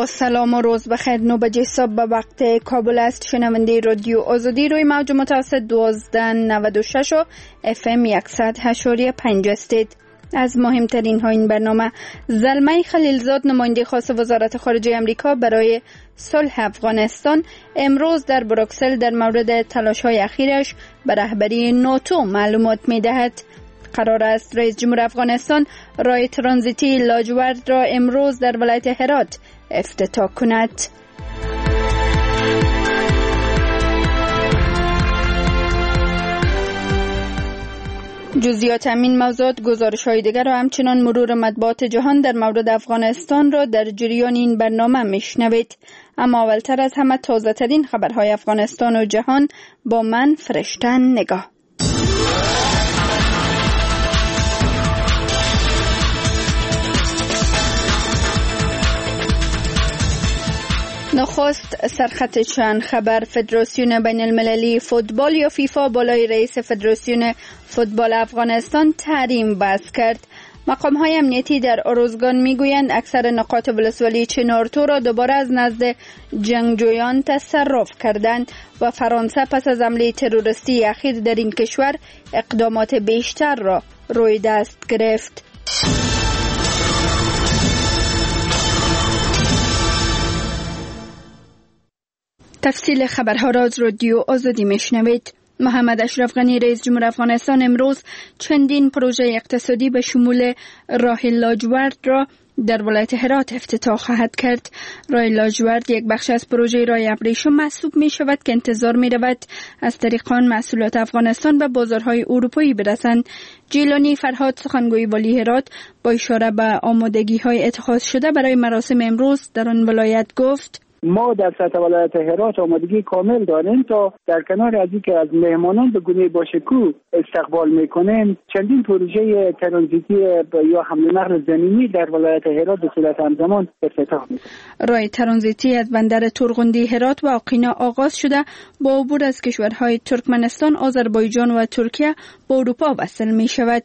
با سلام و روز بخیر. 9 بجه صبح به وقت کابل است. شنونده رادیو آزادی روی موج متوسط 1296 و FM 108.5 هستید. از مهمترین ها این برنامه: زلمه خلیلزاد نماینده خاص وزارت خارجه امریکا برای صلح افغانستان امروز در بروکسل در مورد تلاش های اخیرش به رهبری ناتو معلومات می دهد. قرار است رئیس جمهور افغانستان راه ترانزیتی لاجورد را امروز در ولایت هرات افتتاح کند. جزئیات همین موضوعات، گزارش‌های دیگر و همچنان مرور مطبوعات جهان در مورد افغانستان را در جریان این برنامه میشنوید. اما اولتر از همه تازه ترین خبرهای افغانستان و جهان با من فرشته نگاه. نخست سرخط چند خبر: فدراسیون بین المللی فوتبال یا فیفا بالای رئیس فدراسیون فوتبال افغانستان تحریم وضع کرد. مقام‌های امنیتی در اروزگان میگویند اکثر نقاط ولسوالی چنارتو را دوباره از نزد جنگجویان تصرف کردند و فرانسه پس از حمله تروریستی اخیر در این کشور اقدامات بیشتر را روی دست گرفت. تفصیل خبرها را از رادیو آزادی میشنوید. محمد اشرف غنی رئیس جمهور افغانستان امروز چندین پروژه اقتصادی به شمول راه لاجورد را در ولایت هرات افتتاح خواهد کرد. راه لاجورد یک بخش از پروژه راه ابریشم محسوب می شود که انتظار می رود از طریق آن محصولات افغانستان به بازارهای اروپایی برسند. جیلانی فرهاد سخنگوی والی هرات با اشاره به آمادگی های اتخاذ شده برای مراسم امروز در آن ولایت گفت: ما در سطح ولایت هرات آمادگی کامل داریم تا در کنار از اینکه از مهمانان به گونه باشکوه استقبال میکنیم، چندین پروژه ترانزیتی یا حمل نقل زمینی در ولایت هرات به صورت همزمان افتتاح میکنیم. راه ترانزیتی از بندر تورغندی هرات و آقینا آغاز شده با عبور از کشورهای ترکمنستان، آذربایجان و ترکیه به اروپا وصل می شود.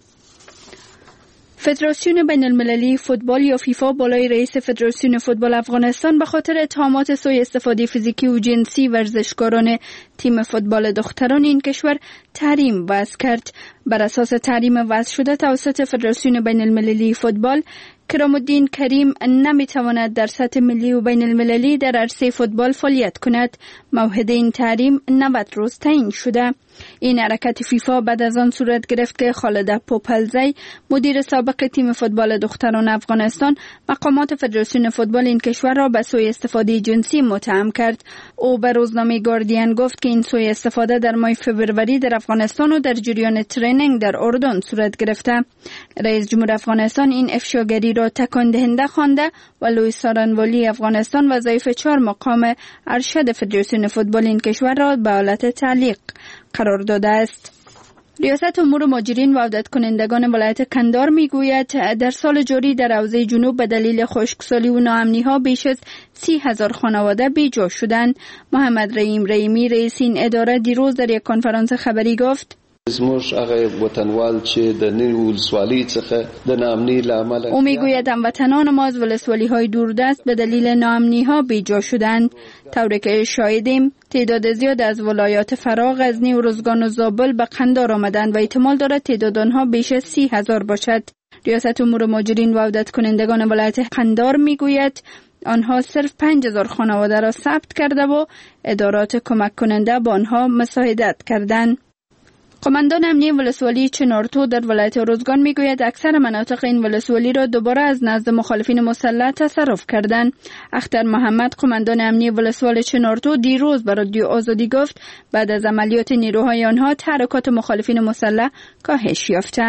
فدراسیون بین المللی فوتبال یا فیفا بالای رئیس فدراسیون فوتبال افغانستان به خاطر اتهامات سوء استفاده فیزیکی و جنسی ورزشکاران تیم فوتبال دختران این کشور تحریم وضع کرد. بر اساس تحریم وضع شده توسط فدراسیون بین المللی فوتبال، کرام الدین کریم نمیتواند در سطح ملی و بین المللی در عرصه فوتبال فعالیت کند. موعد این تحریم 90 روز تعیین شده. این حرکت فیفا بعد از آن صورت گرفت که خالد پوپلزی مدیر سابق تیم فوتبال دختران افغانستان مقامات فدراسیون فوتبال این کشور را به سوء استفاده جنسی متهم کرد. او به روزنامه گاردین گفت که این سوء استفاده در ماه فوریه در افغانستان و در جریان ترینینگ در اردن صورت گرفته. رئیس جمهور افغانستان این افشاگری را تکان دهنده خوانده و لوی سارنوالی افغانستان وظایف 4 مقام ارشد فدراسیون فوتبال این کشور را به حالت تعلیق قرار داده است. ریاست امور مهاجرین و عودت کنندگان ولایت کندهار میگوید در سال جاری در حوزه جنوب به دلیل خشکسالی و ناامنی ها بیش از 30,000 خانواده بیجا شدند. محمد رحیمی رئیس این اداره دیروز در یک کنفرانس خبری گفت: زموږ هغه وطنوال چې د نوې ولسوالۍ څخه د ناامنۍ له امله او میگوید هموطنان ما از ولسوالی های دوردست به دلیل ناامنی ها بیجا شدند. طوری که شاهدیم تعداد زیاد از ولایات فرا، غزنی، ارزگان و زابل به قندار آمدند و احتمال دارد تعداد آنها بیش از 30,000 باشد. ریاست امور مهاجرین و عودت کنندگان ولایت قندار میگوید آنها صرف 5,000 خانواده را ثبت کرده و ادارات کمک کننده با آنها مساعدت کردند. قماندان امنیه ولسوالی چنارتو در ولایت ارزگان میگوید اکثر مناطق این ولسوالی را دوباره از نزد مخالفین مسلح تصرف کردند. اختر محمد قماندان امنیه ولسوالی چنارتو دیروز به رادیو آزادی گفت بعد از عملیات نیروهای آنها تحرکات مخالفین مسلح کاهش یافته.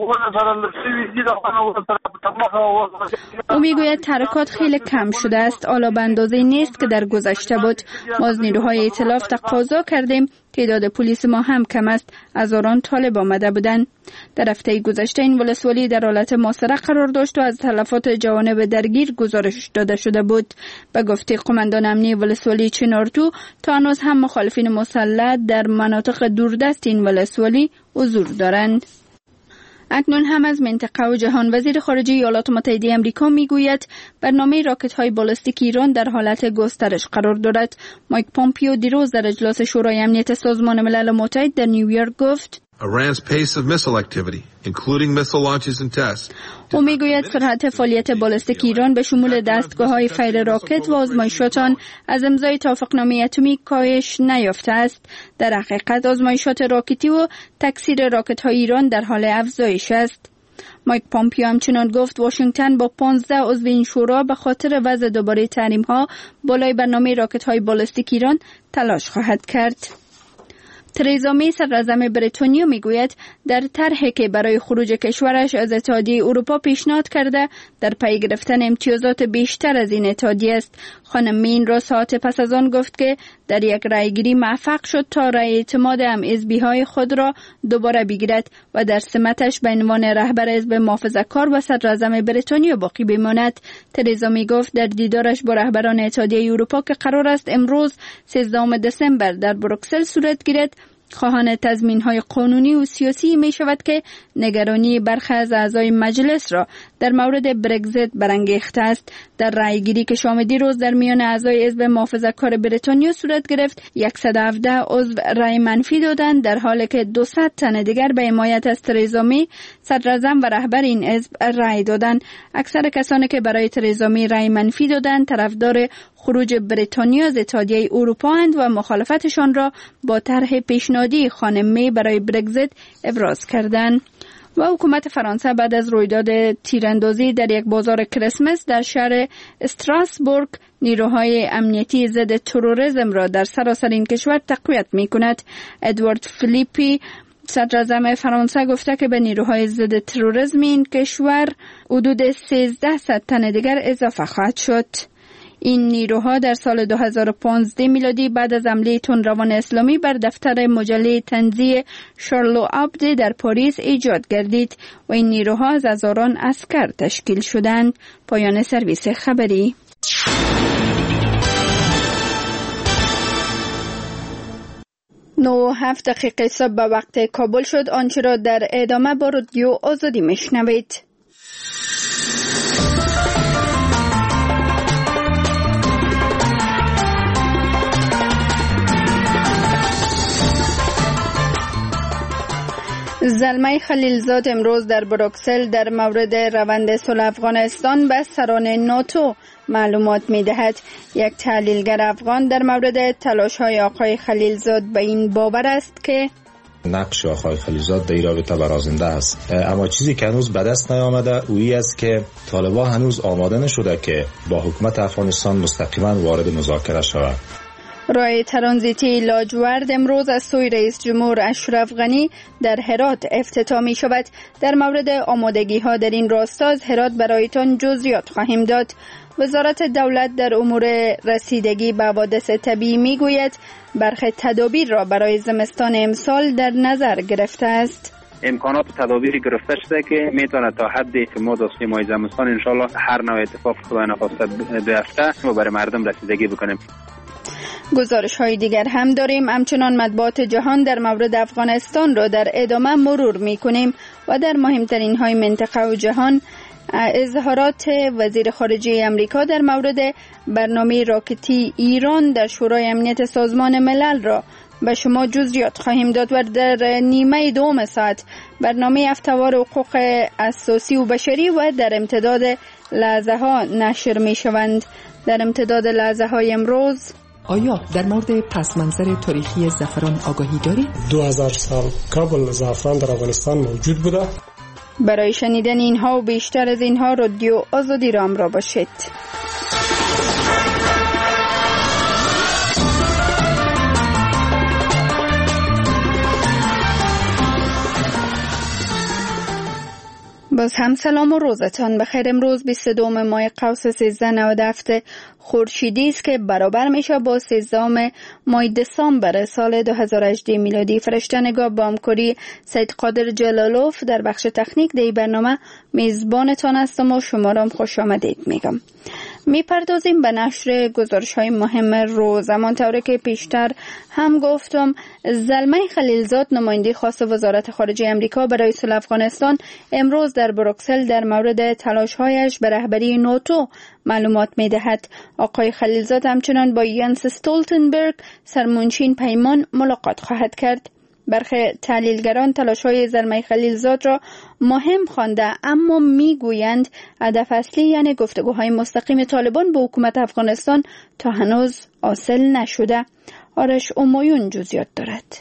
او میگوید تحرکات خیلی کم شده است، حالا به اندازه نیست که در گذشته بود. ما از نیروهای ائتلاف تقاضا کردیم، تعداد پلیس ما هم کم است، از آن طالب آمده بودند. در هفته گذشته این ولسوالی در حالت محاصره قرار داشت و از تلفات جوانب درگیر گزارش داده شده بود. به گفته قماندان امنیه ولسوالی چنارتو تا هنوز هم مخالفین مسلح در مناطق دوردست این ولسوالی حضور دارند. اکنون هم از منطقه و جهان. وزیر خارجه ایالات متحده آمریکا میگوید برنامه راکت‌های بالستیک ایران در حالت گسترش قرار دارد. مایک پومپیو دیروز در اجلاس شورای امنیت سازمان ملل متحد در نیویورک گفت Iran's pace of missile activity, including missile launches and tests. او میگوید سرعت فعالیت بالستیک ایران به شمول دستگاه‌های فیر راکت و آزمایشات آن از امضای توافقنامه اتمی کاهش نیافته است. در حقیقت آزمایشات راکتی و تکثیر راکت‌های ایران در حال افزایش است. مایک پومپیو همچنان گفت واشنگتن با 15 عضو این شورا به خاطر وضع دوباره تحریم‌ها بالای برنامه راکت‌های بالستیک ایران تلاش خواهد کرد. تریزا می صدراعظم بریتانیا میگوید در طرحی که برای خروج کشورش از اتحادیه اروپا پیشنهاد کرده در پی گرفتن امتیازات بیشتر از این اتحادیه است. خانم می این را ساعت پس از آن گفت که در یک رأیگیری موفق شد تا رأی اعتماد هم‌حزبی‌های خود را دوباره بگیرد و در سمتش به عنوان رهبر حزب محافظه‌کار و صدراعظم بریتانیا باقی بماند. تریزا می گفت در دیدارش با رهبران اتحادیه اروپا که قرار است امروز 13 دسامبر در بروکسل صورت گیرد، خواهان تضمین‌های قانونی و سیاسی می شود که نگرانی برخی از اعضای مجلس را در مورد برگزیت برانگیخته است. در رأیگیری که شام دیروز در میان اعضای حزب محافظه‌کار بریتانیا صورت گرفت، 117 عضو رأی منفی دادند، در حالی که 200 تن دیگر به حمایت از تریزا می صدراعظم و رهبر این حزب رأی دادند. اکثر کسانی که برای تریزا می رأی منفی دادند طرفدار خروج بریتانیا از اتحادیه اروپا اند و مخالفتشان را با طرح پیشنهادی خانم می برای برگزیت ابراز کردند. و حکومت فرانسه بعد از رویداد تیراندازی در یک بازار کریسمس در شهر استراسبورگ نیروهای امنیتی ضد تروریسم را در سراسر این کشور تقویت می‌کند. ادوارد فیلیپی صدراعظم فرانسه گفته که به نیروهای ضد تروریسم این کشور حدود 1300 تن دیگر اضافه خواهد شد. این نیروها در سال 2015 میلادی بعد از حمله تندروان اسلامی بر دفتر مجله طنزی شارلو ابدو در پاریس ایجاد گردید و این نیروها از هزاران عسکر تشکیل شدند. پایان سرویس خبری. 9:07 صبح به وقت کابل شد. آنچه را در ادامه با رادیو آزادی میشنوید. زلمه خلیلزاد امروز در بروکسل در مورد روند صلح افغانستان به سران ناتو معلومات می‌دهد. یک تحلیلگر افغان در مورد تلاش‌های آقای خلیلزاد به این باور است که نقش آقای خلیلزاد در این رابطه برازنده است، اما چیزی که هنوز به دست نیامده اویی است که طالبان هنوز آماده نشده که با حکومت افغانستان مستقیما وارد مذاکره شود. راه ترانزیتی لاجورد امروز از سوی رئیس جمهور اشرف غنی در هرات افتتاح می شود. در مورد آمادگی ها در این راستا از هرات برایتان جزئیات خواهیم داد. وزارت دولت در امور رسیدگی به حوادث طبیعی می گوید برخی تدابیر را برای زمستان امسال در نظر گرفته است. امکانات تدابیری گرفته شده که میتونه تا حدی که ما داشتیم ماه زمستان انشالله هر نوع اتفاق خدا نخواسته بیفته و برای مردم رسیدگی بکنیم. گزارش های دیگر هم داریم. همچنان مطبوعات جهان در مورد افغانستان را در ادامه مرور می کنیم و در مهمترین های منطقه و جهان اظهارات وزیر خارجه امریکا در مورد برنامه راکتی ایران در شورای امنیت سازمان ملل را به شما جزئیات خواهیم داد و در نیمه دوم ساعت برنامه هفته‌وار حقوق اساسی و بشری و در امتداد لحظه ها نشر می شوند. در امتداد لحظه های امروز آیا در مورد پس منظر تاریخی زعفران آگاهی داری؟ 2000 سال قبل زعفران در افغانستان موجود بوده. برای شنیدن اینها و بیشتر از اینها رادیو آزادی را همراه باشید. باز هم سلام و روزتان بخیر. امروز 22 ماه قوس 1397 خورشیدی است که برابر میشه با 13 ماه دسامبر سال 2018 میلادی. فرشته نگاه با همکاری سید قادر جلالوف در بخش تکنیک در برنامه میزبانتان هستم و شما را خوش آمدید میگم. میپردازیم به نشر گزارش‌های مهم روز. همانطور که پیشتر هم گفتم، زلمه خلیلزاد نماینده خاص وزارت خارجه امریکا برای صلح افغانستان امروز در بروکسل در مورد تلاش‌هایش به رهبری ناتو معلومات می‌دهد. آقای خلیلزاد همچنان با ینس استولتنبرگ سرمنشین پیمان ملاقات خواهد کرد. برخی تحلیلگران تلاش‌های زلمه خلیلزاد را مهم خوانده، اما میگویند هدف اصلی یعنی گفتگوهای مستقیم طالبان با حکومت افغانستان تا هنوز حاصل نشده. آرش امایون جزئیات دارد.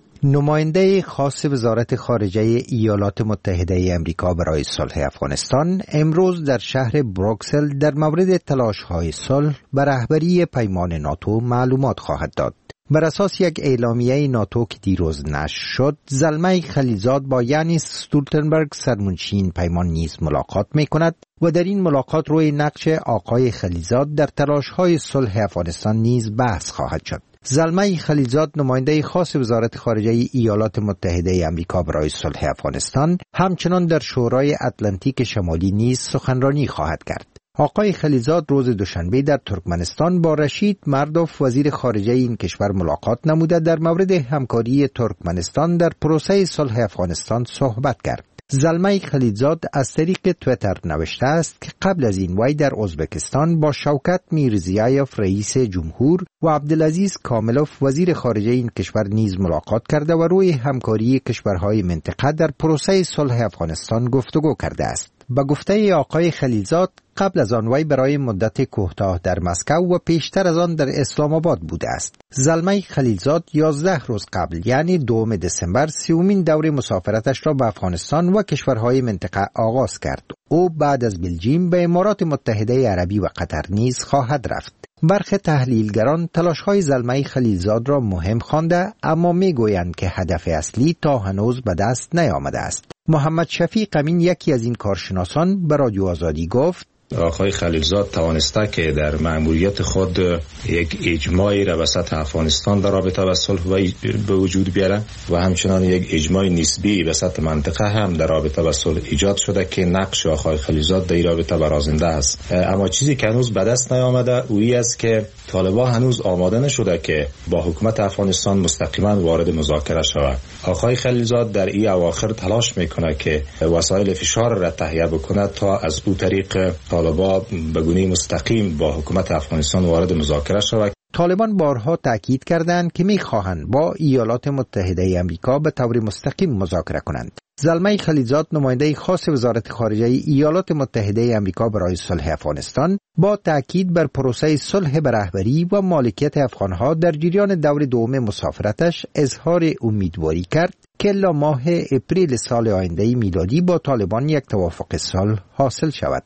نماینده خاص وزارت خارجه ایالات متحده امریکا برای صلح افغانستان امروز در شهر بروکسل در مورد تلاش‌های صلح به رهبری پیمان ناتو معلومات خواهد داد. بر اساس یک اعلامیه ناتو که دیروز نشر شد، زلمه خلیلزاد با ینس استولتنبرگ سرمنشین پیمان نیز ملاقات می کند و در این ملاقات روی نقش آقای خلیلزاد در تلاش‌های صلح افغانستان نیز بحث خواهد شد. زلمه خلیلزاد نماینده خاص وزارت خارجه ایالات متحده امریکا برای صلح افغانستان همچنان در شورای اتلانتیک شمالی نیز سخنرانی خواهد کرد. آقای خلیلزاد روز دوشنبه در ترکمنستان با رشید مردوف وزیر خارجه این کشور ملاقات نموده در مورد همکاری ترکمنستان در پروسه صلح افغانستان صحبت کرد. زلمه خلیلزاد از طریق تویتر نوشته است که قبل از این وی در ازبکستان با شوکت میرزیایف رئیس جمهور و عبدالعزیز کاملوف وزیر خارجه این کشور نیز ملاقات کرده و روی همکاری کشورهای منطقه در پروسه صلح افغانستان گفتگو کرده است. با گفته آقای خلیلزاد، قبل از آن وی برای مدت کوتاه در مسکو و پیشتر از آن در اسلام آباد بوده است. زلمه خلیلزاد 11 روز قبل یعنی 2 دسامبر 30مین دور مسافرتش را به افغانستان و کشورهای منطقه آغاز کرد. او بعد از بلژیم به امارات متحده عربی و قطر نیز خواهد رفت. برخی تحلیلگران تلاش‌های زلمه خلیلزاد را مهم خوانده، اما میگویند که هدف اصلی تا هنوز به دست نیامده است. محمد شفیق امین یکی از این کارشناسان به رادیو آزادی گفت: آقای خلیلزاد توانسته که در مأموریت خود یک اجماعی را وسط افغانستان در رابطه با صلح به وجود بیاره و همچنان یک اجماع نسبی وسط منطقه هم در رابطه با صلح ایجاد شده که نقش آقای خلیلزاد در این رابطه برازنده است. اما چیزی که هنوز به دست نیامده اویی است که طالبان هنوز آماده نشده که با حکومت افغانستان مستقیما وارد مذاکره شود. آقای خلیلزاد در این اواخر تلاش میکنه که وسایل فشار را تهیه بکنه تا از او طریق طالبان به گونه مستقیم با حکومت افغانستان وارد مذاکره شود. طالبان بارها تاکید کردند که میخواهند با ایالات متحده امریکا به طور مستقیم مذاکره کنند. زلمه خلیلزاد نماینده خاص وزارت خارجه ایالات متحده امریکا برای صلح افغانستان با تاکید بر پروسه صلح به رهبری و مالکیت افغانها در جریان دور دوم مسافرتش اظهار امیدواری کرد که الا ماه اپریل سال آینده میلادی با طالبان یک توافق صلح حاصل شود.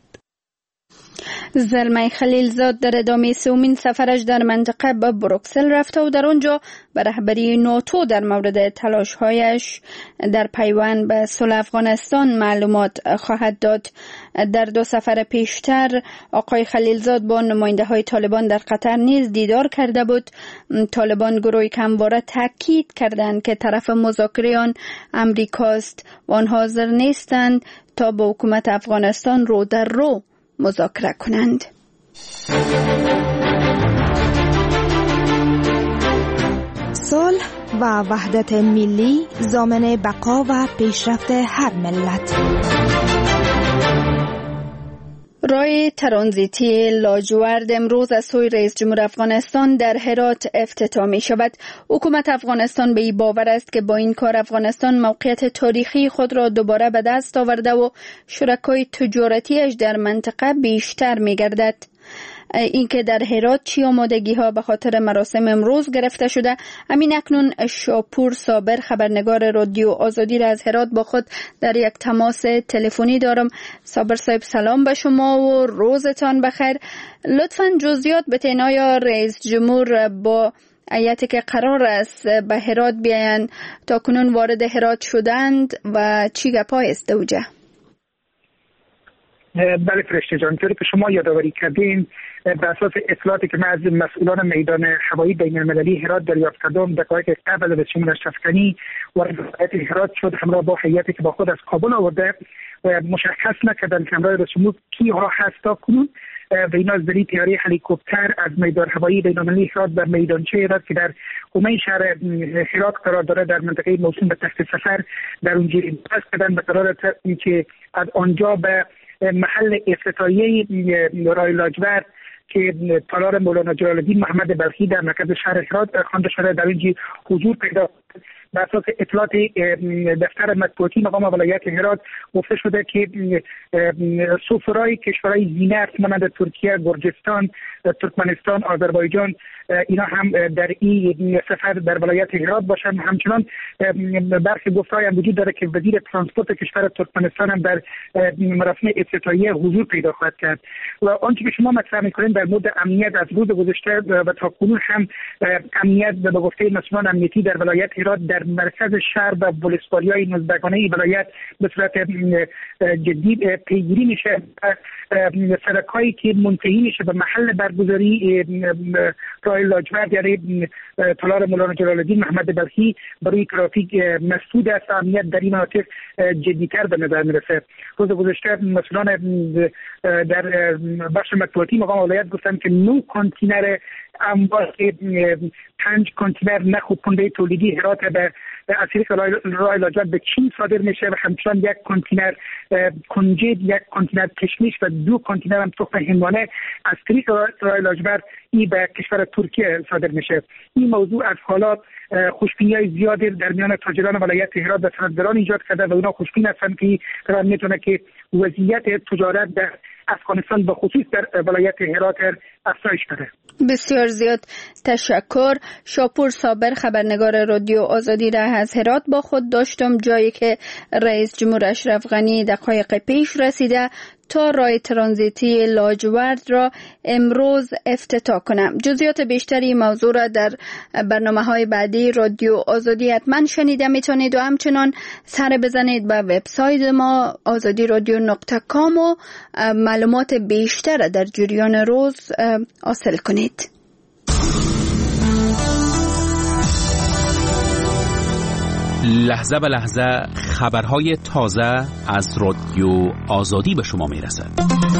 زلمه خلیلزاد در ادامه 3مین سفرش در منطقه به بروکسل رفته و در آنجا به رهبری ناتو در مورد تلاش‌هایش در پیوند به صلح افغانستان معلومات خواهد داد. در 2 سفر پیشتر آقای خلیلزاد با نماینده‌های طالبان در قطر نیز دیدار کرده بود. طالبان گروهی که همواره تاکید کردند که طرف مذاکره آن امریکاست و آنها حاضر نیستند تا با حکومت افغانستان رو در رو مذاکره کنند. صلح و وحدت ملی ضامن بقا و پیشرفت هر ملت. راه ترانزیتی لاجورد امروز از سوی رئیس جمهور افغانستان در هرات افتتاح می شود. حکومت افغانستان به این باور است که با این کار افغانستان موقعیت تاریخی خود را دوباره به دست آورده و شرکای تجارتیش در منطقه بیشتر می گردد. اینکه در هرات چی آمادگی ها به خاطر مراسم امروز گرفته شده، همین اکنون شاپور صابر خبرنگار رادیو آزادی را از هرات با خود در یک تماس تلفنی دارم. صابر صاحب سلام به شما و روزتان بخیر. لطفاً جزئیات بتین، آیا رئیس جمهور با هیئتی که قرار است به هرات بیایند تا کنون وارد هرات شدند و چی گپای است دوجه؟ بله فرشته جان، طوری که شما یادآوری کردین به اساس اطلاعاتی که من از مسئولان میدان هوایی بین المللی هرات دریافت کردم، دقایق قبل از شمول اشرف غنی وارد هرات شد همراه با هیئتی که با خود از کابل آورده و مشخص نکردن که همراه رئیس جمهور کیها هست تا کنون. و اینا زری تیاری هلیکوپتر از میدان هوایی بین‌المللی هرات به میدانچه هرات که در حومه شهر هرات قرار داره در منطقه موسوم به تخت سفر در اونجا بس کردن به قرار که از آنجا به محل افتتاحیه راه لاجورد که تالار مولانا جلال الدین محمد بلخی در مرکز شهر هرات خوانده شده در اینجا حضور پیدا بر اساس اطلاعات دفتر مطبوعاتی مقام ولایت هرات گفته شده که سفرای کشورهای زینت مانند ترکیه، گرجستان، ترکمنستان، آذربایجان اینا هم در این سفر در ولایت هرات باشند. همچنان برخی گفته‌ای هم وجود داره که وزیر ترانسپورت کشور ترکمنستان هم در مراسم افتتاحیه حضور پیدا خواهد کرد. و آنچه که شما مطرح می‌کنید در مورد امنیت از روز گذشته و تا کنون هم امنیت به گفته مسئولان امنیتی در ولایت هرات در مرکز شهر و ولسوالی‌های نزدیکانه ولایت به صورت جدی پیگیری میشه. سرکایی که منتهی میشه به محل برگزاری راه لاجورد یعنی تالار مولانا جلال الدین محمد بلخی برای ترافیک مسدود است. امنیت در این مناطق جدی‌تر به نظر میرسه. روز گذشته مسئولان در بخش مطبوعاتی مقام ولایت گفتن که 9 کانتینر انبار 5 کانتینر نخ و پنبه تولیدی هرات به از طریق راه لاجورد به چین صادر میشه و همچنان 1 کانتینر کنجد، 1 کانتینر کشمش و 2 کانتینر هم تخم هندوانه از طریق راه لاجورد به کشور ترکیه صادر میشه. این موضوع از حالات خوشبینی‌های زیادی در میان تاجران ولایت هرات و صنعتگران ایجاد کرده و اونا خوشبین هستند که قرار میتونه که وضعیت تجارت در افغانستان به خصوص در ولایت هرات افزایش پیدا. بسیار زیاد تشکر. شاپور صابر خبرنگار رادیو آزادی را از هرات با خود داشتم، جایی که رئیس جمهور اشرف غنی دقایق پیش رسیده تا راه ترانزیتی لاجورد را امروز افتتاح کنم. جزئیات بیشتری موضوع را در برنامه‌های بعدی رادیو آزادی حتما شنیده میتونید و همچنان سر بزنید به وبسایت ما azadiradio.com و معلومات بیشتر در جریان روز حاصل کنید. لحظه به لحظه خبرهای تازه از رادیو آزادی به شما میرسد.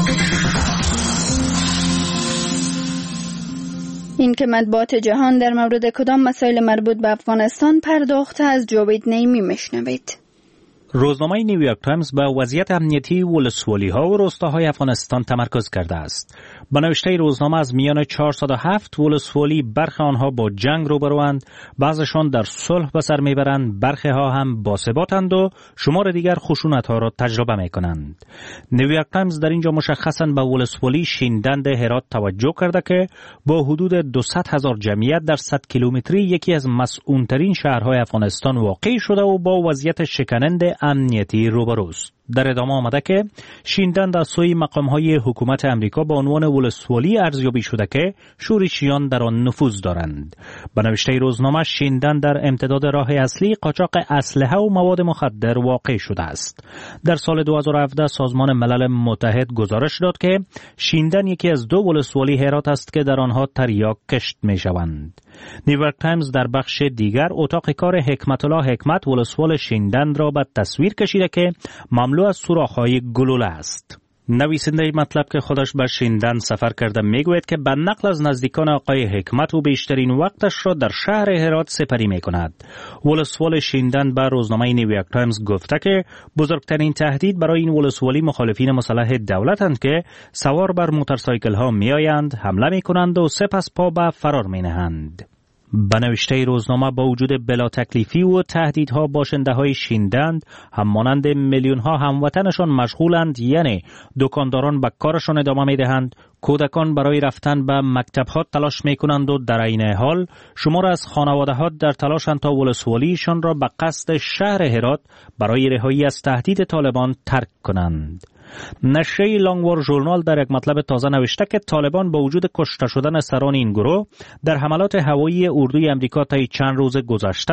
این که مطبوعات جهان در مورد کدام مسائل مربوط به افغانستان پرداخته از جاوید نعیمی میشنوید. روزنامه نیویورک تایمز به وضعیت امنیتی ولسوالی‌ها و روستاهای افغانستان تمرکز کرده است. به نوشته روزنامه از میان 407 ولسوالی برخی آنها با جنگ روبروند، بعضشان در صلح به سر میبرند، برخی ها هم باثباتند و شمار دیگر خشونت‌ها را تجربه میکنند. نیویورک تایمز در اینجا مشخصاً به ولسوالی شیندند هرات توجه کرده که با حدود 200,000 جمعیت در 100 کیلومتری یکی از مسئول‌ترین شهرهای افغانستان واقع شده و با وضعیت شکننده امنیتی روبروست. در ادامه آمده که شیندند از سوی مقام‌های حکومت امریکا با عنوان ولسوالی ارزیابی شده که شورشیان در آن نفوذ دارند. به نوشته روزنامه شیندند در امتداد راه اصلی قاچاق اسلحه و مواد مخدر واقع شده است. در سال 2017 سازمان ملل متحد گزارش داد که شیندن یکی از 2 ولسوالی هرات است که در آنها تریاک کشت می‌شوند. نیویورک تایمز در بخش دیگر اتاق کار حکمت الله حکمت ولسوال شیندن را به تصویر کشیده که مملو از سوراخ‌های گلوله است. نویسنده مطلب که خودش به شیندن سفر کرده میگوید که به نقل از نزدیکان آقای حکمت و بیشترین وقتش را در شهر هرات سپری میکند. ولسوال شیندن به روزنامه نیویورک تایمز گفته که بزرگترین تهدید برای این ولسوالی مخالفین مسلح دولتند که سوار بر موتورسایکل ها میآیند، حمله میکنند و سپس پا به فرار مینهند. به نوشته روزنامه با وجود بلا تکلیفی و تهدیدها باشنده‌های شیندند همانند میلیون‌ها هموطنشان مشغولند، یعنی دکانداران به کارشان ادامه می‌دهند، کودکان برای رفتن به مکتب‌ها تلاش می‌کنند و در عین حال شمار از خانواده‌ها در تلاشند تا ولسوالیشان را به قصد شهر هرات برای رهایی از تهدید طالبان ترک کنند. نشریه لانگوار ژورنال در یک مطلب تازه نوشته که طالبان با وجود کشته شدن سران این گروه در حملات هوایی اردوی امریکا طی چند روز گذشته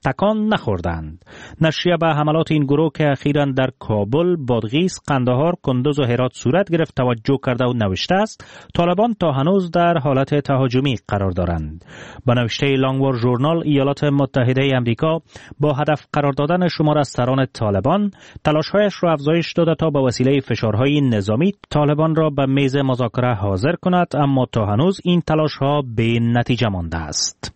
تکان نخوردند. نشریه به حملات این گروه که اخیراً در کابل، بادغیس، قندهار، کندوز و هرات صورت گرفت توجه کرده و نوشته است طالبان تا هنوز در حالت تهاجمی قرار دارند. با نوشته لانگوار ژورنال، ایالات متحده امریکا با هدف قرار دادن شمار از سران طالبان تلاش‌هایش را افزایش داده تا به وسیله فشارهای نظامی طالبان را به میز مذاکره حاضر کند، اما تا هنوز این تلاش‌ها به نتیجه مانده است.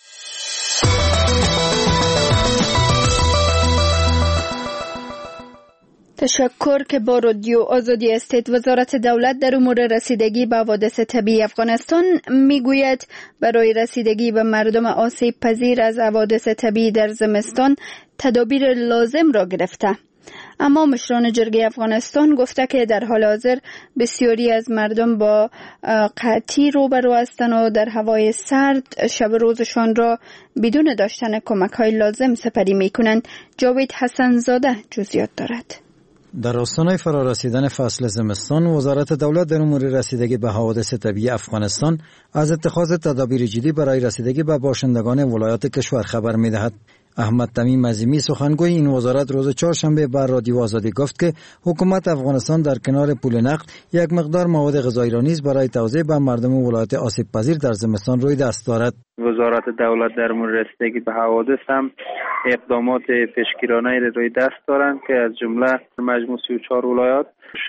تشکر که با رادیو آزادی استید. وزارت دولت در امور رسیدگی به حوادث طبیعی افغانستان میگوید برای رسیدگی به مردم آسیب پذیر از حوادث طبیعی در زمستان تدابیر لازم را گرفته. اما مشران جرگه افغانستان گفته که در حال حاضر بسیاری از مردم با قحطی روبرو هستند و در هوای سرد شب روزشان را بدون داشتن کمک‌های لازم سپری می‌کنند. جاوید حسن زاده جزئیات دارد. در آستانه فرارسیدن فصل زمستان، وزارت دولت در امور رسیدگی به حوادث طبیعی افغانستان از اتخاذ تدابیر جدی برای رسیدگی به باشندگان ولایات کشور خبر می‌دهد. احمد تمیم عظیمی سخنگوی این وزارت روز چهارشنبه بر رادیو آزادی گفت که حکومت افغانستان در کنار پول نقد یک مقدار مواد غذایی را نیز برای توزیع به مردم ولایات آسیب پذیر در زمستان روی دست دارد. وزارت دولت در مورد رسیدگی به حوادث هم اقدامات پیشگیرانه را روی دست دارند که از جمله مجموع 34 ولایات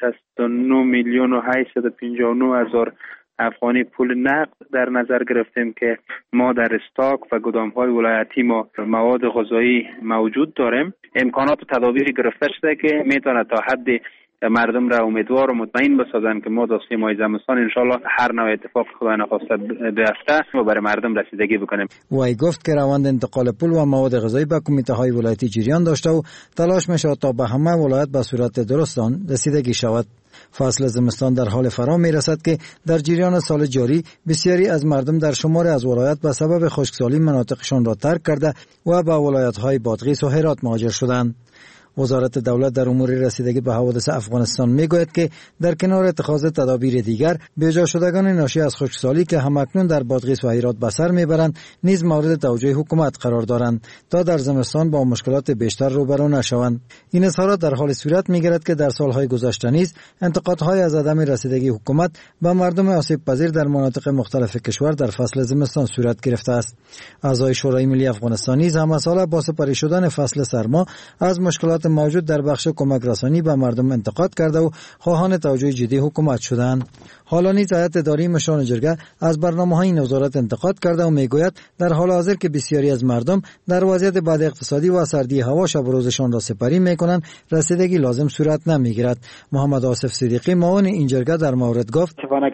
69,859,000 افغانی پول نقد در نظر گرفتیم که ما در استاک و گدام‌های ولایتی ما مواد غذایی موجود داریم. امکانات و تدابیری گرفته شده که میتونه تا حدی مردم را امیدوار و مطمئن بسازن که ما تا 3 ماه زمستان انشالله هر نوع اتفاق خدا نخواسته بیفته و برای مردم رسیدگی بکنیم. وی گفت که روند انتقال پول و مواد غذایی به کمیته‌های ولایتی جریان داشته و تلاش می‌شود تا به همه ولایت به صورت درست آن رسیدگی شود. فصل زمستان در حال فرا می رسد که در جریان سال جاری بسیاری از مردم در شمار از ولایات به سبب خشکسالی مناطقشان را ترک کرده و به ولایت‌های بادغیس و هرات مهاجر شدند. وزارت دولت در امور رسیدگی به حوادث افغانستان میگوید که در کنار اتخاذ تدابیر دیگر، بی‌جا شدگان ناشی از خشکسالی که همکنون در بادغیس و هرات به سر میبرند نیز مورد توجه حکومت قرار دارند تا در زمستان با مشکلات بیشتر روبرو نشوند. این اظهارات در حال صورت میگیرد که در سالهای گذشته نیز انتقادهای از عدم رسیدگی حکومت به مردم آسیب پذیر در مناطق مختلف کشور در فصل زمستان صورت گرفته است. اعضای شورای ملی افغانستان نیز همه ساله با سپری شدن فصل سرما از مشکلات موجود در بخش کمک رسانی به مردم انتقاد کرده و خواهان توجه جدی حکومت شدند. حالا نیز هیئت اداری مشران جرگه از برنامه‌های این وزارت انتقاد کرده و میگوید در حال حاضر که بسیاری از مردم در وضعیت بد اقتصادی و سردی هوا شب و روزشان را سپری میکنند، رسیدگی لازم صورت نمیگیرد. محمد آصف صدیقی معاون این جرگه در مورد گفت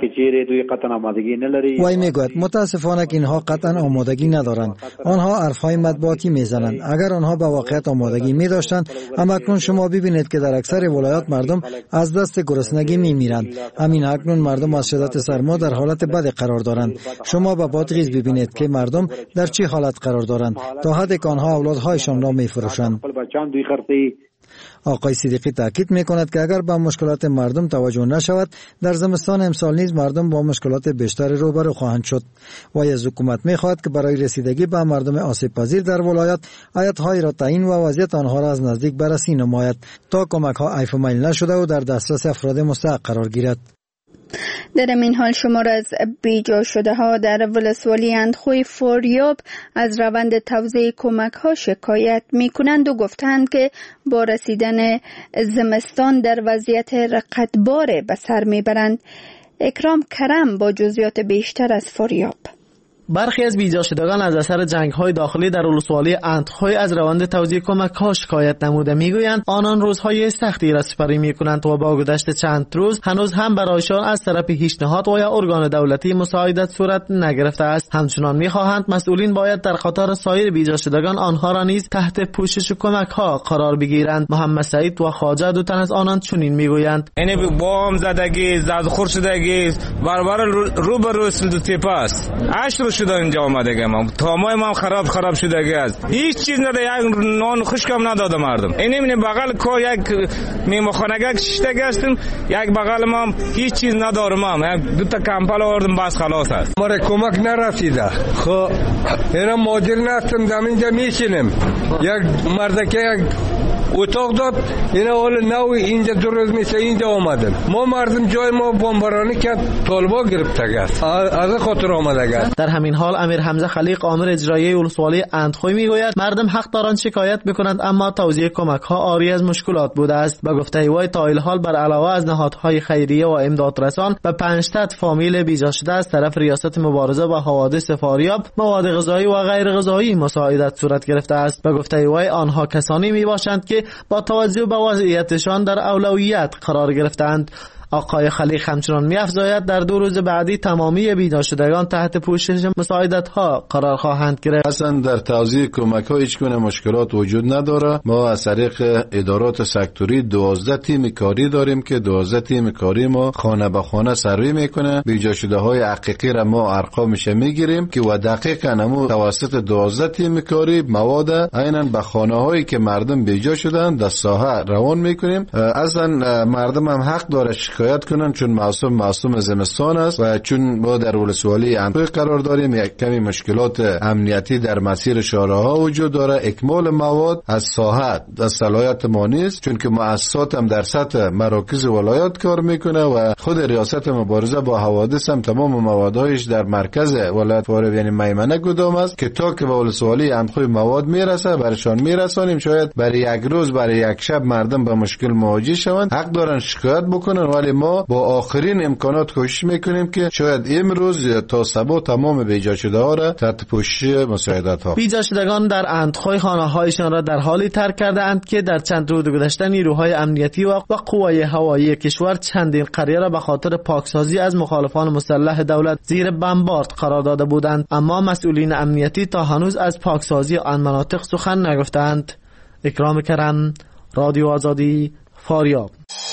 وی میگوید متاسفانه که اینها قطعا آمادگی ندارند. آنها حرفهای مطبوعاتی میزنند. اگر آنها به واقعیت آمادگی میداشتند، اما اکنون شما ببینید که در اکثر ولایات مردم از دست گرسنگی میمیرند. همین اکنون مردم از شدت سرما در حالت بد قرار دارند. شما به بادغیس ببینید که مردم در چه حالت قرار دارند تا حدی که آنها اولادهایشان را میفروشند. آقای صدیقی تاکید میکند که اگر به مشکلات مردم توجه نشود، در زمستان امسال نیز مردم با مشکلات بیشتری روبرو خواهند شد. و از حکومت میخواهد که برای رسیدگی به مردم آسیب پذیر در ولایات هیئت‌های را تعیین و وضعیت آنها را از نزدیک بررسی نماید تا کمک‌ها عیف و میل نشده و در دسترس افراد مستحق قرار گیرد. در این حال شمار از بیجا شده ها در ولسوالی اندخوی فاریاب از روند توزیع کمک ها شکایت می کنند و گفتند که با رسیدن زمستان در وضعیت رقتبار به سر می برند. اکرام کرم با جزئیات بیشتر از فاریاب. برخی از بیجا شدگان از اثر جنگ‌های داخلی در ولسوالی اندخوی از روند توزیع کمک‌ها شکایت نموده. میگویند آنان روزهای سختی را سپری می‌کنند و با گذشت چند روز هنوز هم برایشان از طرف هیچ نهاد و یا ارگان دولتی مساعدت صورت نگرفته است. همچنان می‌خواهند مسئولین باید در قطار سایر بیجا شدگان آنها را نیز تحت پوشش کمک‌ها قرار بگیرند. محمد سعید و خواجه دو تن از آنان چنین میگویند: این بام زدگی، زد خورد شدگی، برابر رو به رو سلدو تیپ است. 8 روز شده اینجا آمدگم، تامای ما خراب شده است، هیچ چیز نده، یک نان خشکم نداده مردم. این بغل کار یک میمخانگه شیشته گشتم، یک بغل ما هیچ چیز ندارم، دو تا کمپل آوردم بس خلاص است. ما کمک نرسیده. خب اینا ماجر نستم زمینجا میشینم، یک مردکه یک اتاق داد، اینا اول نو اینجا 2 روز میشه اینجا آمدن. ما مردم جای ما بمبارانی کرد، طالبا گرفته است، از خاطر آمده است. در همین حال امیر حمزه خلیق آمر اجرایی ولسوالی اندخوی میگوید مردم حق دارند شکایت بکنند، اما توزیع کمک ها عاری از مشکلات بوده است. به گفته وی تا الحال بر علاوه از نهادهای خیریه و امدادرسان به 5 فامیل بیجا شده از طرف ریاست مبارزه با حوادث فاریاب مواد غذایی و غیر غذایی مساعدت صورت گرفته است. به گفته وی آنها کسانی میباشند که با توجه به وضعیتشان در اولویت قرار گرفتند. آقای خلیق همچنان می‌افزاید در 2 روز بعدی تمامی بینا شدگان تحت پوشش مساعدت ها قرار خواهند گرفت. اصلا در توزیع کمک ها هیچ گونه مشکلات وجود نداره. ما از طریق ادارات سکتوری 12 تیم کاری داریم که 12 تیم کاری ما خانه به خانه سروی میکنه. بیجا شده های حقیقی را ما ارقامش میگیریم که و دقیقاً همون توسط 12 تیم کاری مواد عیناً به خانه هایی که مردم بیجا شدن در ساحه روان میکنیم. اصلا مردم هم حق داره شکایت کنن، چون معصوم زمستان است و چون ما در ولسوالی اندخوی قرار داریم، یک کمی مشکلات امنیتی در مسیر شارع‌ها وجود داره. اکمال مواد از ساحه از صلاحیت ما نیست، چون که مؤسسات هم در سطح مراکز ولایت کار میکنه و خود ریاست مبارزه با حوادث هم تمام موادهایش در مرکز ولایت فاریاب یعنی میمنه گدام است که تا که به ولسوالی اندخوی مواد میرسه برشان میرسانیم. شاید برای یک روز برای یک شب مردم به مشکل مواجه شوند، حق دارن شکایت بکنن، ولی ما با آخرین امکانات کوشش میکنیم که شاید امروز تا صبح تمام بیجا شده ها را تحت پوشش مساعدت ها. بیجا شدگان در اندخوی خانه هایشان را در حالی ترک کرده اند که در چند روز گذشته نیروهای امنیتی و قوای هوایی کشور چندین قریه را به خاطر پاکسازی از مخالفان مسلح دولت زیر بمبارد قرار داده بودند، اما مسئولین امنیتی تا هنوز از پاکسازی آن مناطق سخن نگفتند. اکرام کرم، رادیو آزادی، فاریاب.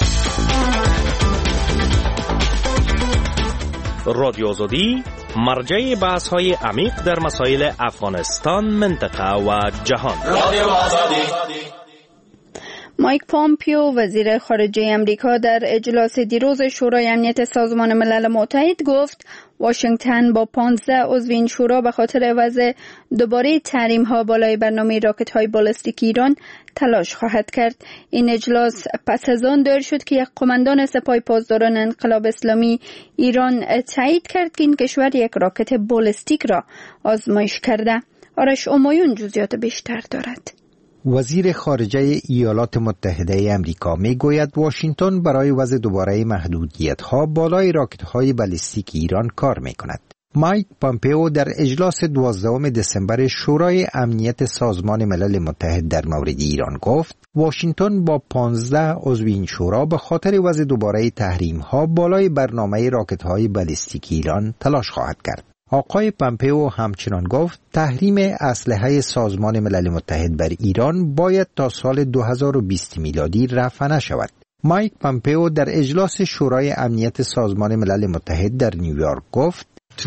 رادیو آزادی مرجع بحث‌های عمیق در مسائل افغانستان، منطقه و جهان. رادیو آزادی. مایک پامپیو وزیر خارجه امریکا در اجلاس دیروز شورای امنیت سازمان ملل متحد گفت واشنگتن با 15 عضو این شورا به خاطر وضع دوباره تحریم‌ها بالای برنامه راکت‌های بالستیک ایران تلاش خواهد کرد. این اجلاس پس از آن دایر شد که یک قماندان سپاه پاسداران انقلاب اسلامی ایران تایید کرد که این کشور یک راکت بالستیک را آزمایش کرده. آرش امایون جزئیات بیشتر دارد. وزیر خارجه ایالات متحده امریکا میگوید واشنگتن برای وضع دوباره محدودیت‌ها بالای راکت‌های بالستیک ایران کار می‌کند. مایک پامپئو در اجلاس 12 دسامبر شورای امنیت سازمان ملل متحد در مورد ایران گفت واشنگتن با 15 عضو این شورا به خاطر وضع دوباره تحریم‌ها بالای برنامه راکت‌های بالستیک ایران تلاش خواهد کرد. آقای پامپئو همچنان گفت تحریم اسلحه سازمان ملل متحد بر ایران باید تا سال 2020 میلادی رفع نشود. مایک پامپئو در اجلاس شورای امنیت سازمان ملل متحد در نیویورک گفت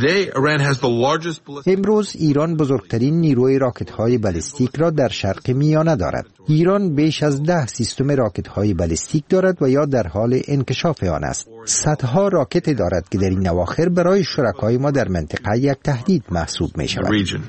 امروز ایران بزرگترین نیروی راکت‌های بالستیک را در شرق میانه دارد. ایران بیش از 10 سیستم راکت‌های بالستیک دارد و یا در حال انکشاف آن است. صدها راکت دارد که در این اواخر برای شرکای ما در منطقه یک تهدید محسوب می شود.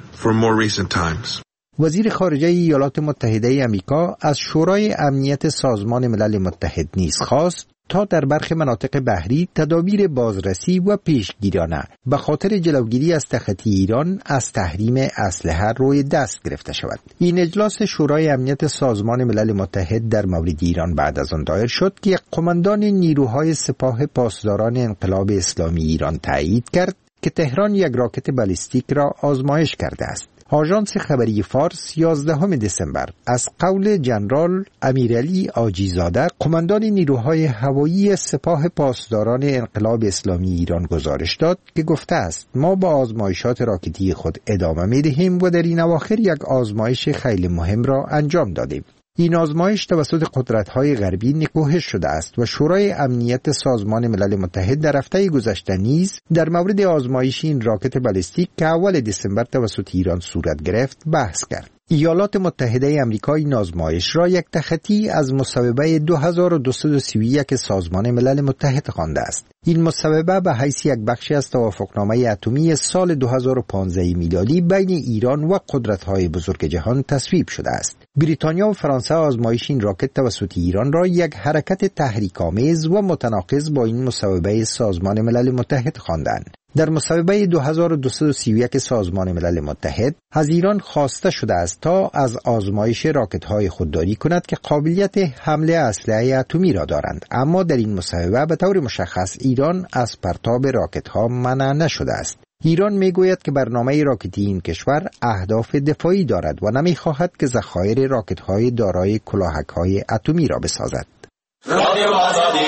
وزیر خارجه ایالات متحده آمریکا از شورای امنیت سازمان ملل متحد نیز خواست تا در برخی مناطق بحری تدابیر بازرسی و پیشگیرانه به خاطر جلوگیری از تخطی ایران از تحریم اسلحه روی دست گرفته شود. این اجلاس شورای امنیت سازمان ملل متحد در مورد ایران بعد از آن دایر شد که یک قماندان نیروهای سپاه پاسداران انقلاب اسلامی ایران تایید کرد که تهران یک راکت بالستیک را آزمایش کرده است. آژانس خبری فارس 11 دسامبر از قول جنرال امیرعلی آجیزاده قماندان نیروهای هوایی سپاه پاسداران انقلاب اسلامی ایران گزارش داد که گفته است ما با آزمایشات راکتی خود ادامه می‌دهیم و در این اواخر یک آزمایش خیلی مهم را انجام دادیم. این آزمایش توسط قدرت‌های غربی نکوهش شده است و شورای امنیت سازمان ملل متحد در هفته گذشته نیز در مورد آزمایش این راکت بالستیک که اول دسامبر توسط ایران صورت گرفت بحث کرد. ایالات متحده آمریکا این آزمایش را یک تخطی از مصوبه 2231 سازمان ملل متحد خوانده است. این مصوبه به حیث یک بخشی از توافقنامه اتمی سال 2015 میلادی بین ایران و قدرت‌های بزرگ جهان تصویب شده است. بریتانیا و فرانسه آزمایش این راکت توسط ایران را یک حرکت تحریک‌آمیز و متناقض با این مصوبه سازمان ملل متحد خواندند. در مصوبه 2231 سازمان ملل متحد از ایران خواسته شده است تا از آزمایش راکت‌های خودداری کند که قابلیت حمل اسلحه اتمی را دارند، اما در این مصوبه به طور مشخص ایران از پرتاب راکت‌ها منع نشده است. ایران میگوید که برنامه راکتی این کشور اهداف دفاعی دارد و نمیخواهد که ذخایر راکت‌های دارای کلاهک‌های اتمی را بسازد. رادیو آزادی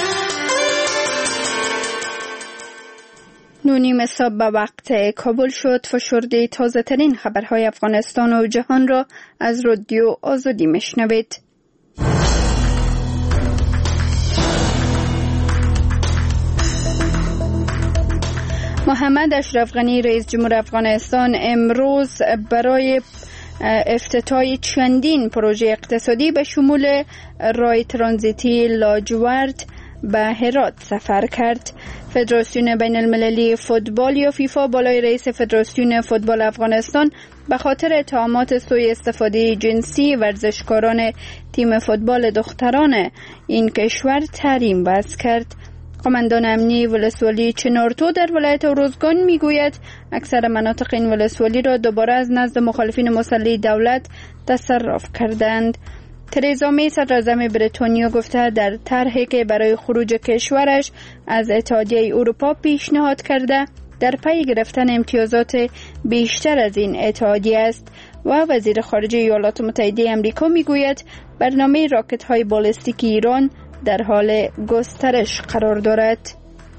9:30 صبح به وقت کابل شد. فشرده تازه ترین خبرهای افغانستان و جهان را از رادیو آزادی میشنوید. محمد اشرف غنی رئیس جمهور افغانستان امروز برای افتتاح چندین پروژه اقتصادی به شمول راه ترانزیتی لاجورد به هرات سفر کرد. فدراسیون بین المللی فوتبال یا فیفا بالای رئیس فدراسیون فوتبال افغانستان به خاطر اتهامات سوء استفاده جنسی ورزشکاران تیم فوتبال دختران این کشور تحریم وضع کرد. قماندان امنی ولسوالی چنارتو در ولایت اروزگان میگوید اکثر مناطق این ولسوالی را دوباره از نزد مخالفین مسلح دولت تصرف کردند. تریزا می صدراعظم بریتانیا گفته در طرحی که برای خروج کشورش از اتحادیه اروپا پیشنهاد کرده در پی گرفتن امتیازات بیشتر از این اتحادیه است و وزیر خارجه ایالات متحده آمریکا میگوید برنامه راکت های بالستیک ایران در حال گسترش قرار دارد.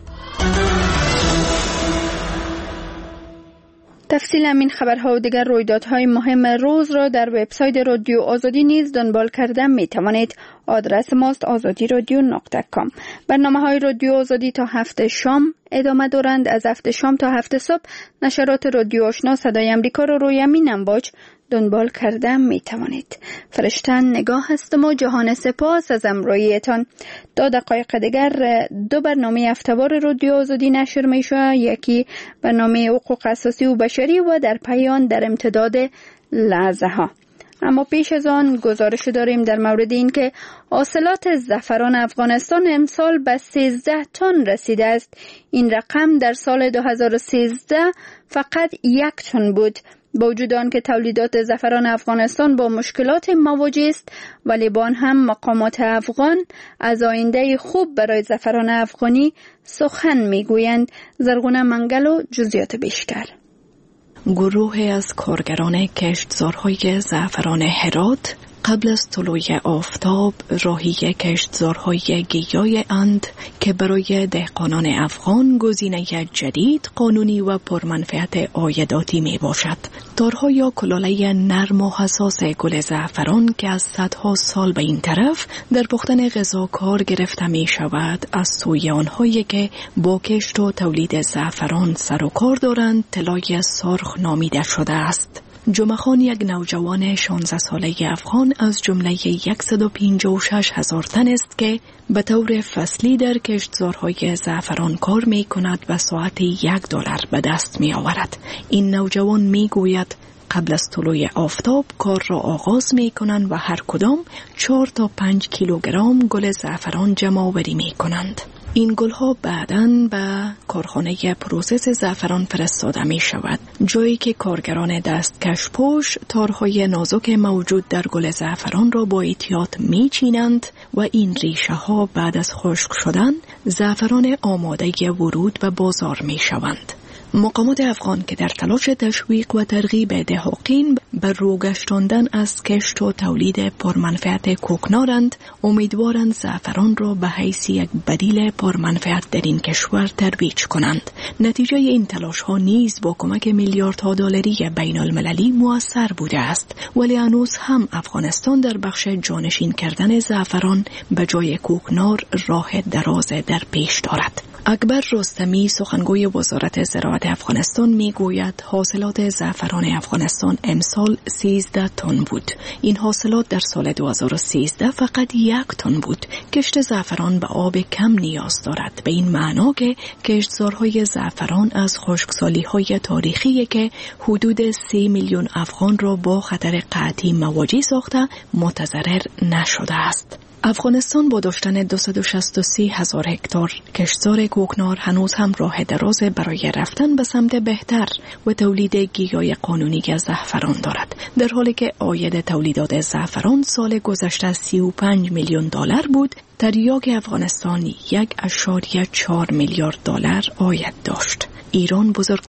تفصیل همین خبرها و دیگر رویدادهای مهم روز را در وبسایت رادیو آزادی نیز دنبال کرده می توانید. آدرس ماست azadiradyo.com. برنامه‌های رادیو آزادی تا 7 شام ادامه دارند. از 7 شام تا 7 صبح نشرات رادیو آشنا صدای آمریکا را روی همین امواج دنبال کرده می توانید. فرشتن نگاه هستم و جهان سپاس از همراهیتان. 2 دقایق دیگر 2 برنامه هفته‌وار رادیو آزادی نشر می شود. یکی برنامه حقوق اساسی و بشری و در پایان در امتداد لحظه ها. اما پیش از آن گزارش داریم در مورد این که حاصلات زعفران افغانستان امسال به 13 تن رسیده است. این رقم در سال 2013 فقط 1 تن بود. با وجود آن که تولیدات زعفران افغانستان با مشکلات مواجه است، ولی با آن هم مقامات افغان از آینده خوب برای زعفران افغانی سخن میگویند. زرغونه منگل و جزئیات بیشتر. گروهی از کارگران کشتزارهای زعفران هرات قبل از طلوع آفتاب راهی کشتزارهای گیاه اند که برای دهقانان افغان گزینه جدید، قانونی و پرمنفعت عایداتی می باشد. تارها یا کلاله نرم و حساس گل زعفران که از صدها سال به این طرف در پختن غذا کار گرفته می شود، از سوی آنهایی که با کشت و تولید زعفران سر و کار دارند طلای سرخ نامیده شده است. جمعه خان یک نوجوان 16 ساله افغان از جمله 156,000 تن است که به طور فصلی در کشتزارهای زعفران کار می کند و ساعتی $1 به دست می آورد. این نوجوان می گوید قبل از طلوع آفتاب کار را آغاز می کنند و هر کدام 4 تا 5 کیلوگرم گل زعفران جمع آوری می کنند. این گلها بعداً به کارخانه پروسس زعفران فرستاده می شود، جایی که کارگران دستکش پوش تارهای نازک موجود در گل زعفران را با احتیاط می چینند و این ریشه ها بعد از خشک شدن زعفران آماده ورود به بازار می شوند. مقامات افغان که در تلاش تشویق و ترغیب دهاقین بر روگشتاندن از کشت و تولید پرمنفعت کوکنارند، امیدوارند زعفران را به حیث یک بدیل پرمنفعت در این کشور ترویج کنند. نتیجه این تلاش ها نیز با کمک میلیاردها دلاری بین المللی مؤثر بوده است، ولی هنوز هم افغانستان در بخش جانشین کردن زعفران به جای کوکنار راه دراز در پیش دارد. اکبر رستمی سخنگوی وزارت زراعت افغانستان میگوید حاصلات زعفران افغانستان امسال 13 تن بود. این حاصلات در سال 2013 فقط 1 تن بود. کشت زعفران به آب کم نیاز دارد، به این معنا که کشتزارهای زعفران از خشکسالی‌های تاریخی که حدود 3 میلیون افغان را با خطر قحطی مواجه ساخته متضرر نشده است. افغانستان با داشتن 263,000 هکتار کشتزار کوکنار هنوز هم راه دراز برای رفتن به سمت بهتر و تولید گیاه قانونی زعفران دارد، در حالی که عاید تولیدات زعفران سال گذشته 35 میلیون دلار بود. تریاک افغانستان 1.4 میلیارد دلار عاید داشت. ایران بزرگ